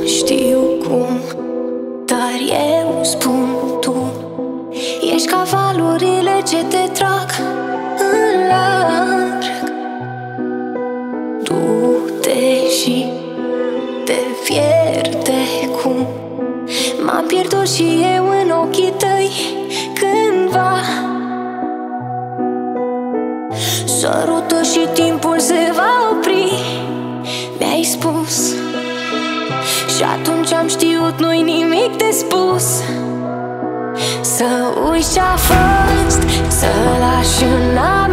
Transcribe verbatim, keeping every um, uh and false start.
știu cum, dar eu spun tu. Ești ca valurile ce te trag în larg. Du-te și te pierde cum m-am pierdut și eu în ochii tăi cândva. Sărută și timpul se va opri, mi-ai spus. Și atunci am știut, nu-i nimic de spus. Să uiți ce-a fost, să lași înapoi